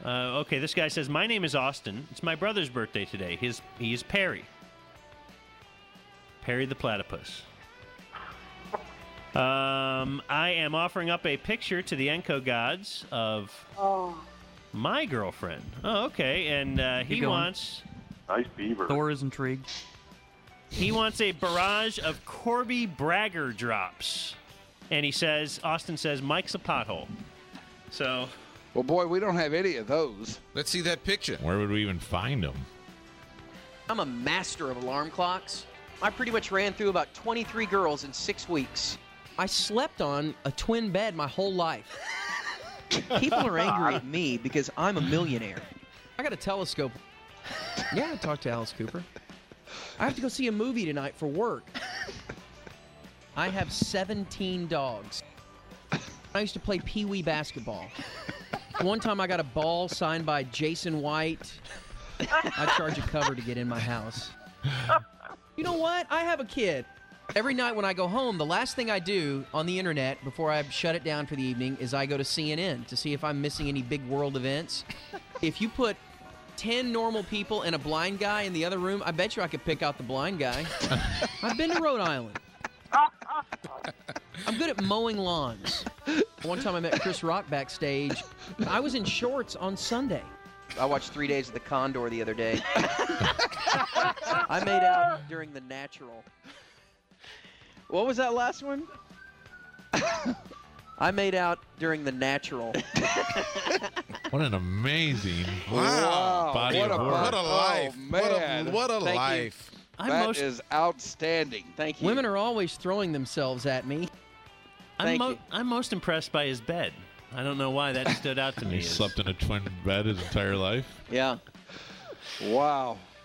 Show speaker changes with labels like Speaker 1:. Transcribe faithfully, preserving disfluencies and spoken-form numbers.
Speaker 1: Uh, okay, this guy says, my name is Austin. It's my brother's birthday today. His He is Perry. Perry the Platypus. Um, I am offering up a picture to the Enco gods of
Speaker 2: Oh.
Speaker 1: my girlfriend. Oh, okay. And uh, he
Speaker 3: going.
Speaker 1: wants...
Speaker 4: Nice beaver.
Speaker 3: Thor is intrigued.
Speaker 1: He wants a barrage of Corby Bragger drops. And he says, Austin says, Mike's a pothole. So...
Speaker 5: Well, boy, we don't have any of those.
Speaker 6: Let's see that picture.
Speaker 7: Where would we even find them?
Speaker 8: I'm a master of alarm clocks. I pretty much ran through about twenty-three girls in six weeks. I slept on a twin bed my whole life. People are angry at me because I'm a millionaire. I got a telescope. Yeah, I talked to Alice Cooper. I have to go see a movie tonight for work. I have seventeen dogs. I used to play pee-wee basketball. One time I got a ball signed by Jason White. I charge a cover to get in my house. You know what? I have a kid. Every night when I go home, the last thing I do on the internet before I shut it down for the evening is I go to C N N to see if I'm missing any big world events. If you put ten normal people and a blind guy in the other room, I bet you I could pick out the blind guy. I've been to Rhode Island. I'm good at mowing lawns. One time I met Chris Rock backstage. I was in shorts on Sunday. I watched Three Days of the Condor the other day. I made out during The Natural. What was that last one? I made out during The Natural.
Speaker 7: What an amazing
Speaker 6: Wow.
Speaker 7: body
Speaker 5: what
Speaker 7: of
Speaker 5: a
Speaker 7: work.
Speaker 6: What a
Speaker 5: Oh,
Speaker 6: life.
Speaker 5: man.
Speaker 6: What a, what a
Speaker 8: Thank you.
Speaker 6: life.
Speaker 1: I'm
Speaker 5: That
Speaker 1: most,
Speaker 5: is outstanding.
Speaker 8: Thank you.
Speaker 1: Women
Speaker 8: are always throwing themselves at me.
Speaker 1: I'm,
Speaker 8: Thank
Speaker 1: mo-
Speaker 8: you.
Speaker 1: I'm most impressed by his bed. I don't know why that stood out to me.
Speaker 7: He
Speaker 1: as-
Speaker 7: slept in a twin bed his entire life.
Speaker 8: Yeah.
Speaker 5: Wow.